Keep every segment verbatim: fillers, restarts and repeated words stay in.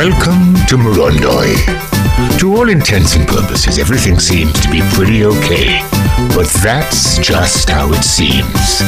Welcome to Murundoi. To all intents and purposes, everything seems to be pretty okay. But that's just how it seems.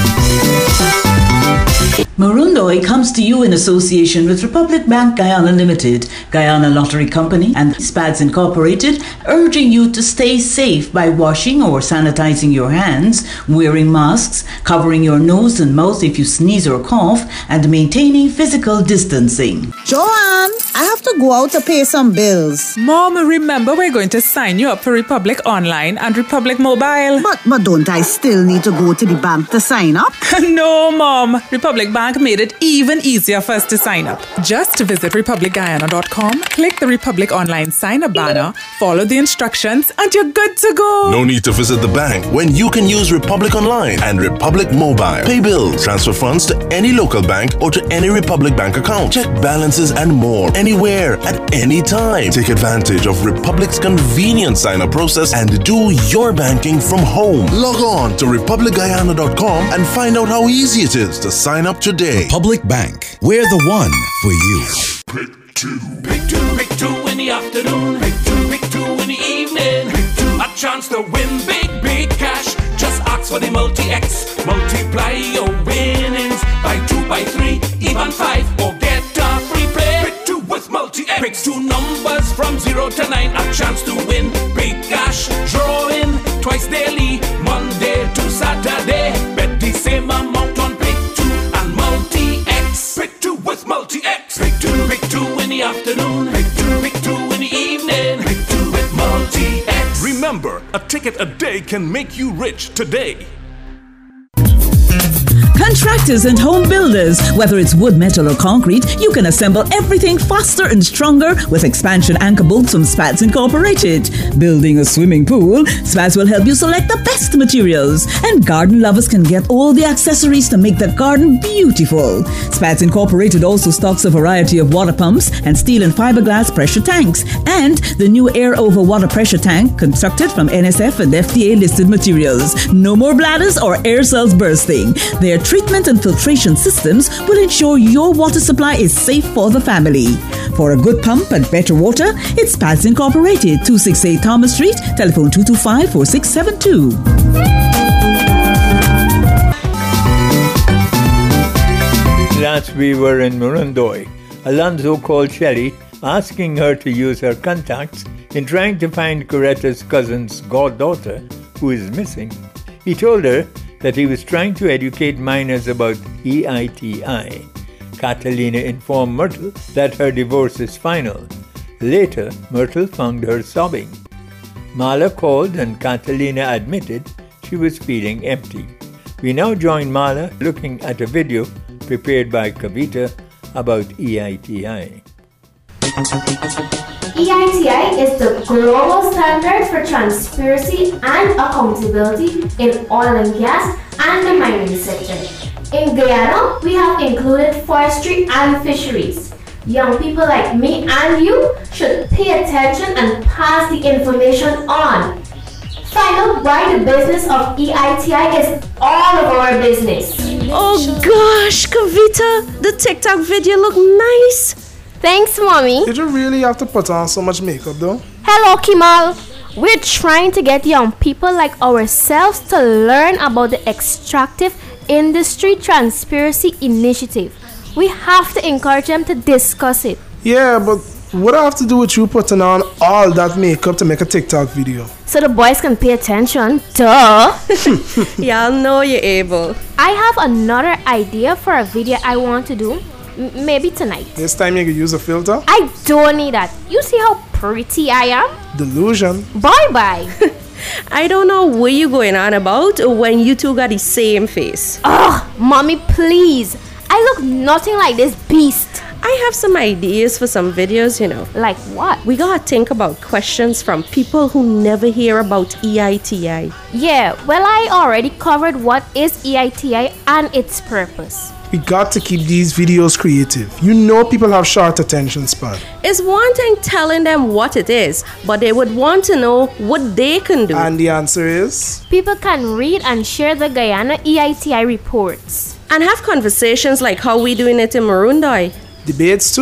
Murundoi comes to you in association with Republic Bank Guyana Limited, Guyana Lottery Company, and SPADS Incorporated, urging you to stay safe by washing or sanitizing your hands, wearing masks, covering your nose and mouth if you sneeze or cough, and maintaining physical distancing. Joanne, I have to go out to pay some bills. Mom, remember we're going to sign you up for Republic Online and Republic Mobile. But, but don't I still need to go to the bank to sign up? No, Mom. Republic Bank made it even easier for us to sign up. Just visit republic guyana dot com, click the Republic Online sign up banner, follow the instructions, and you're good to go. No need to visit the bank when you can use Republic Online and Republic Mobile. Pay bills, transfer funds to any local bank or to any Republic Bank account. Check balances and more anywhere at any time. Take advantage of Republic's convenient sign up process and do your banking from home. Log on to republic guyana dot com and find out how easy it is to sign up today. Republic Bank, we're the one for you. Pick two. Pick two, pick two in the afternoon. Pick two, pick two in the evening. Pick two. A chance to win big, big cash. Just ask for the multi-X. Multiply your winnings by two, by three, even five. Or get a free play. Pick two with multi-X. Pick two numbers from zero to nine. A chance to win big cash. Drawing twice daily, Monday to Saturday. Bet the same amount on pick two and multi-X. Pick two with multi-X. Pick two, pick two in the afternoon. Pick two, pick two in the evening. Pick two with multi-X. Remember, a ticket a day can make you rich today. Contractors and home builders, whether it's wood, metal, or concrete, you can assemble everything faster and stronger with expansion anchor bolts from SPADS Incorporated. Building a swimming pool, SPADS will help you select the best materials. And garden lovers can get all the accessories to make the garden beautiful. SPADS Incorporated also stocks a variety of water pumps and steel and fiberglass pressure tanks. And the new air over water pressure tank constructed from N S F and F D A listed materials. No more bladders or air cells bursting. Their treatment and filtration systems will ensure your water supply is safe for the family. For a good pump and better water, it's SPADS Incorporated, two sixty-eight Thomas Street, telephone two two five, four six seven two. Last we were in Murundoi, Alonzo called Shelley, asking her to use her contacts in trying to find Coretta's cousin's goddaughter, who is missing. He told her that he was trying to educate minors about E I T I. Catalina informed Myrtle that her divorce is final. Later, Myrtle found her sobbing. Mala called and Catalina admitted she was feeling empty. We now join Mala looking at a video prepared by Kavita about E I T I. E I T I is the global standard for transparency and accountability in oil and gas and the mining sector. In Guyana, we have included forestry and fisheries. Young people like me and you should pay attention and pass the information on. Find out why the business of E I T I is all of our business. Oh gosh, Kavita, the TikTok video looked nice. Thanks, Mommy. Did you really have to put on so much makeup, though? Hello, Kimal. We're trying to get young people like ourselves to learn about the Extractive Industry Transparency Initiative. We have to encourage them to discuss it. Yeah, but what do I have to do with you putting on all that makeup to make a TikTok video? So the boys can pay attention. Duh. Y'all know you're able. I have another idea for a video I want to do. M- maybe tonight. This time you can use a filter? I don't need that. You see how pretty I am? Delusion. Bye-bye. I don't know what you're going on about when you two got the same face. Ugh, Mommy, please. I look nothing like this beast. I have some ideas for some videos, you know. Like what? We gotta think about questions from people who never hear about E I T I. Yeah, well, I already covered what is E I T I and its purpose. We got to keep these videos creative. You know people have short attention span. It's one thing telling them what it is, but they would want to know what they can do. And the answer is? People can read and share the Guyana E I T I reports. And have conversations like how we doing it in Murundoi. Debates too.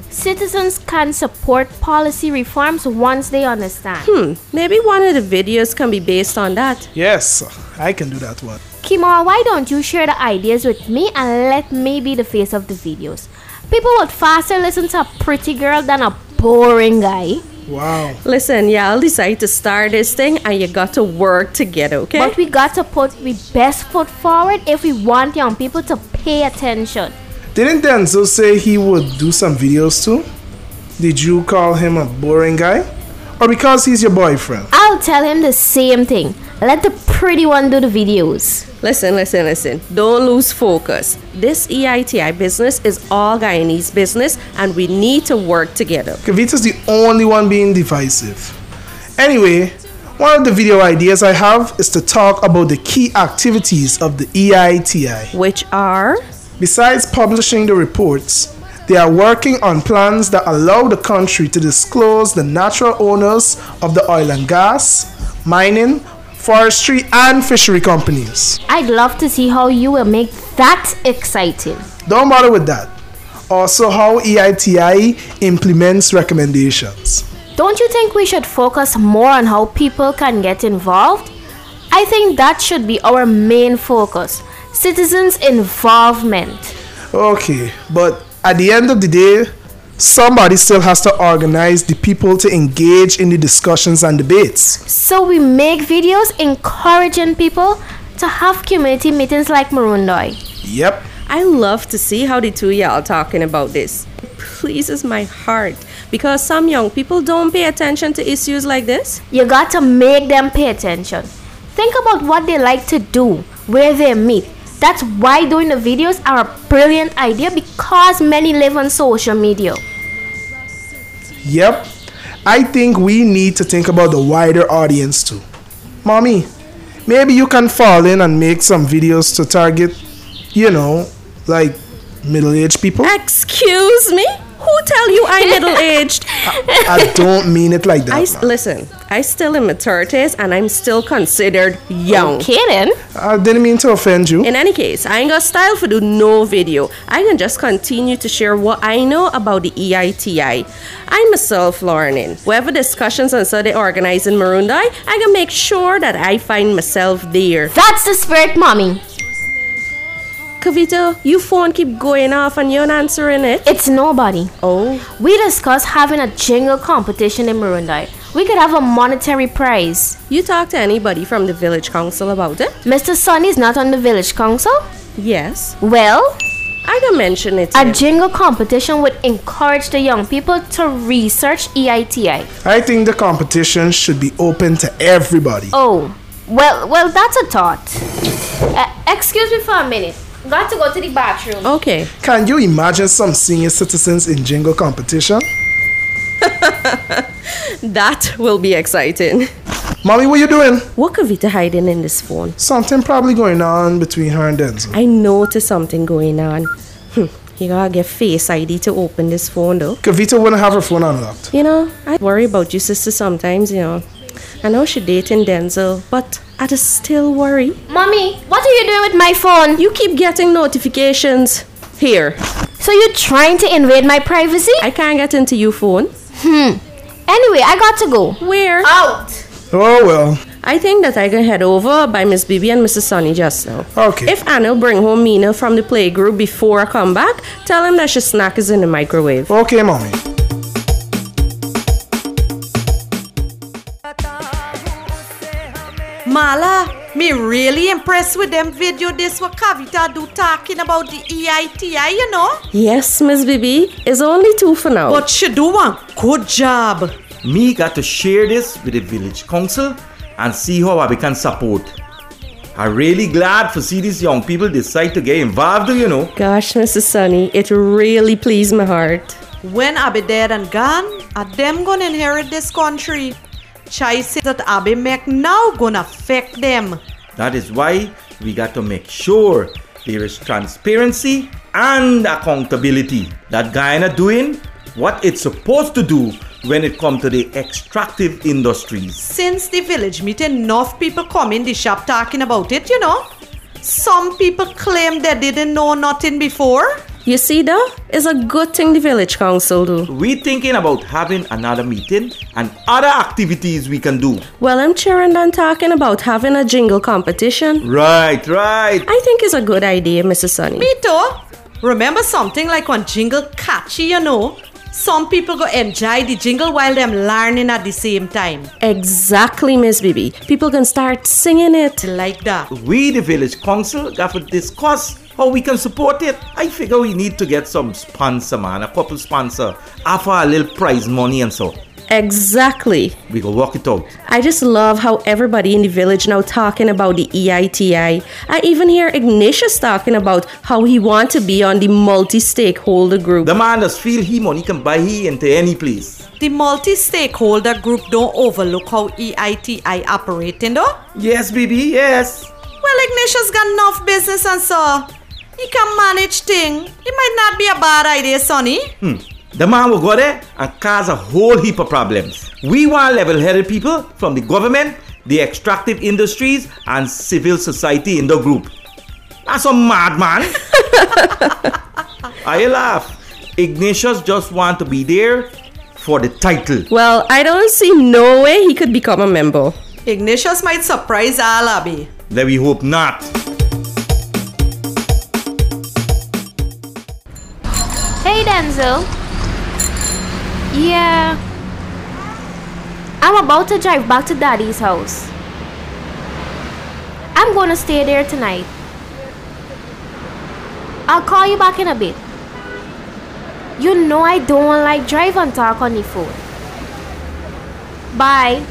Citizens can support policy reforms once they understand. Hmm, maybe one of the videos can be based on that. Yes, I can do that one. Kimora, why don't you share the ideas with me and let me be the face of the videos? People would faster listen to a pretty girl than a boring guy. Wow. Listen, yeah, I'll decide to start this thing and you got to work together, okay? But we got to put our best foot forward if we want young people to pay attention. Didn't Denzel say he would do some videos too? Did you call him a boring guy? Or because he's your boyfriend? I'll tell him the same thing. Let the pretty one do the videos. Listen, listen, listen. Don't lose focus. This E I T I business is all Guyanese business and we need to work together. Kavita's the only one being divisive. Anyway, one of the video ideas I have is to talk about the key activities of the E I T I. Which are? Besides publishing the reports, they are working on plans that allow the country to disclose the natural owners of the oil and gas, mining, forestry, and fishery companies. I'd love to see how you will make that exciting. Don't bother with that. Also, how E I T I implements recommendations. Don't you think we should focus more on how people can get involved? I think that should be our main focus. Citizens' involvement. Okay, but at the end of the day, somebody still has to organize the people to engage in the discussions and debates. So we make videos encouraging people to have community meetings like Marundoi. Yep. I love to see how the two of y'all talking about this. It pleases my heart because some young people don't pay attention to issues like this. You got to make them pay attention. Think about what they like to do, where they meet. That's why doing the videos are a brilliant idea because many live on social media. Yep. I think we need to think about the wider audience too. Mommy, maybe you can fall in and make some videos to target, you know, like middle-aged people. Excuse me? Who tell you I'm middle-aged? I, I don't mean it like that. I, listen, I still in my thirties and I'm still considered young. Okay then. I didn't mean to offend you. In any case, I ain't got style for do no video. I can just continue to share what I know about the E I T I. I'm myself learning. Whatever discussions and so they organize in Marundoi, I can make sure that I find myself there. That's the spirit, mommy. Kavita, your phone keep going off and you're not answering it. It's nobody. Oh. We discussed having a jingle competition in Marundoi. We could have a monetary prize. You talk to anybody from the village council about it? Mister Sonny's not on the village council? Yes. Well, I can mention it. A jingle competition would encourage the young people to research E I T I. I think the competition should be open to everybody. Oh, well, well, that's a thought. Uh, excuse me for a minute. Got to go to the bathroom. Okay. Can you imagine some senior citizens in jingle competition? That will be exciting. Mommy, what you doing? What Kavita hiding in this phone? Something probably going on between her and Denzel. I noticed something going on. Hm. You gotta get Face I D to open this phone though. Kavita wouldn't have her phone unlocked. You know, I worry about your sister sometimes, you know. I know she dating Denzel, but I just still worry. Mommy, what are you doing with my phone? You keep getting notifications. Here. So you're trying to invade my privacy? I can't get into your phone. Hmm. Anyway, I got to go. Where? Out. Oh, well. I think that I can head over by Miss Bibi and Missus Sonny just now. Okay. If Anna bring home Mina from the playgroup before I come back, tell him that his snack is in the microwave. Okay, Mommy. Mala, me really impressed with them video this what Kavita do talking about the E I T I, you know? Yes, Miss Bibi. It's only two for now. But she do one good job. Me got to share this with the village council and see how we can support. I'm really glad to see these young people decide to get involved, you know. Gosh, Missus Sonny, it really pleased my heart. When I be dead and gone, are them gonna inherit this country? Choices that I be make now gonna affect them. That is why we got to make sure there is transparency and accountability. That Guyana doing what it's supposed to do when it comes to the extractive industries. Since the village meeting, enough people come in the shop talking about it, you know. Some people claim they didn't know nothing before. You see though, it's a good thing the village council do. We thinking about having another meeting and other activities we can do. Well, I'm cheering on talking about having a jingle competition. Right, right. I think it's a good idea, Missus Sunny. Me too. Remember something like when jingle catchy, you know? Some people go enjoy the jingle while them learning at the same time. Exactly, Miss Bibi. People can start singing it. Like that. We, the village council, got to discuss how we can support it. I figure we need to get some sponsor, man. A couple sponsor. Offer a little prize money and so. Exactly. We go work it out. I just love how everybody in the village now talking about the E I T I. I even hear Ignatius talking about how he want to be on the multi-stakeholder group. The man does feel he money can buy he into any place. The multi-stakeholder group don't overlook how E I T I operating though? Yes, baby, yes. Well, Ignatius got enough business and so he can manage things. It might not be a bad idea, Sonny. Hmm. The man will go there and cause a whole heap of problems. We want level-headed people from the government, the extractive industries, and civil society in the group. That's a madman. I laugh. Ignatius just want to be there for the title. Well, I don't see no way he could become a member. Ignatius might surprise all, Abby. Let we hope not. Hey, Denzel. Yeah. I'm about to drive back to Daddy's house. I'm gonna stay there tonight. I'll call you back in a bit. You know I don't like drive and talk on the phone. Bye.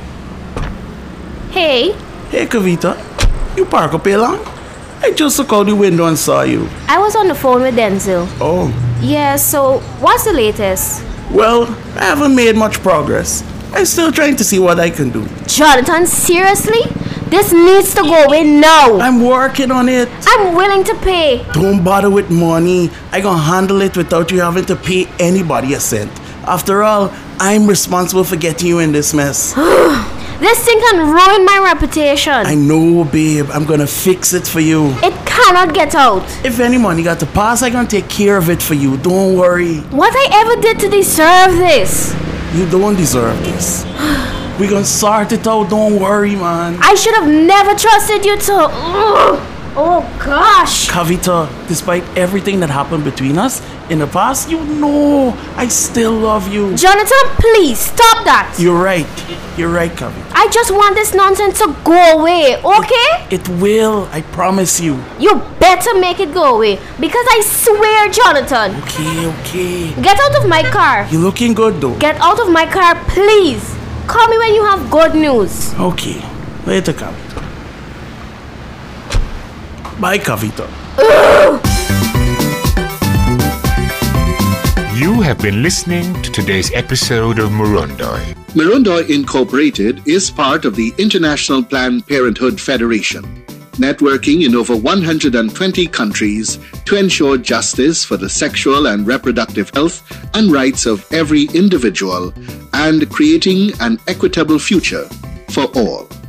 Hey. Hey, Kavita. You park up here long? I just looked out the window and saw you. I was on the phone with Denzel. Oh. Yeah, so what's the latest? Well, I haven't made much progress. I'm still trying to see what I can do. Jonathan, seriously? This needs to go away now. I'm working on it. I'm willing to pay. Don't bother with money. I gonna handle it without you having to pay anybody a cent. After all, I'm responsible for getting you in this mess. This thing can ruin my reputation. I know, babe. I'm gonna fix it for you. It cannot get out. If any money got to pass, I'm gonna take care of it for you. Don't worry. What I ever did to deserve this? You don't deserve this. We're gonna sort it out. Don't worry, man. I should have never trusted you to... Ugh. Oh, gosh. Kavita, despite everything that happened between us in the past, you know I still love you. Jonathan, please, stop that. You're right. You're right, Kavita. I just want this nonsense to go away, okay? It will. I promise you. You better make it go away. Because I swear, Jonathan. Okay, okay. Get out of my car. You're looking good, though. Get out of my car, please. Call me when you have good news. Okay. Later, Kavita. Bye, Kavita. You have been listening to today's episode of Murundoi. Murundoi Incorporated is part of the International Planned Parenthood Federation, networking in over one hundred twenty countries to ensure justice for the sexual and reproductive health and rights of every individual and creating an equitable future for all.